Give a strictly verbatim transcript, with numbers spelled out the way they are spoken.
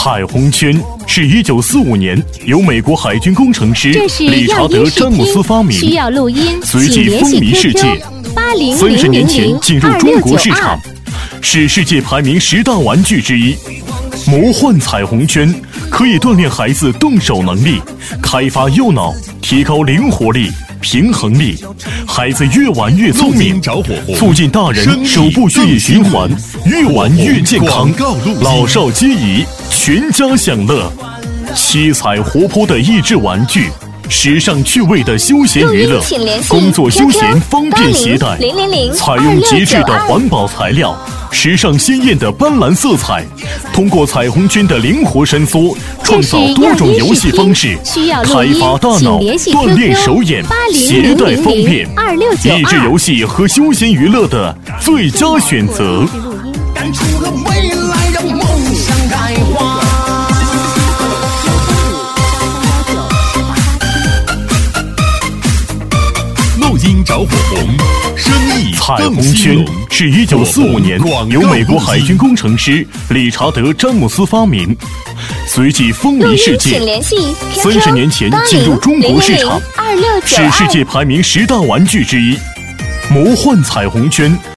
彩虹圈是一九四五年由美国海军工程师理查德·詹姆斯发明， 需要录音， 随即风靡世界。三十年前进入中国市场，是世界排名十大玩具之一。魔幻彩虹圈可以锻炼孩子动手能力，开发右脑，提高灵活力、平衡力，孩子越玩越聪明，促进大人手部血液循环，越玩越健康，老少皆宜，全家享乐。七彩活泼的益智玩具，时尚趣味的休闲娱乐，工作休闲方便携带，采用极致的环保材料，时尚鲜艳的斑斓色彩，通过彩虹圈的灵活伸缩，创造多种游戏方式，开发大脑，锻炼手眼，携带方便，益智游戏和休闲娱乐的最佳选择。 赶出了未来，让梦想开花。 录音着火红，生意彩虹圈是一九四五年由美国海军工程师理查德·詹姆斯发明，随即风靡世界。三十年前进入中国市场，是世界排名十大玩具之一。魔幻彩虹圈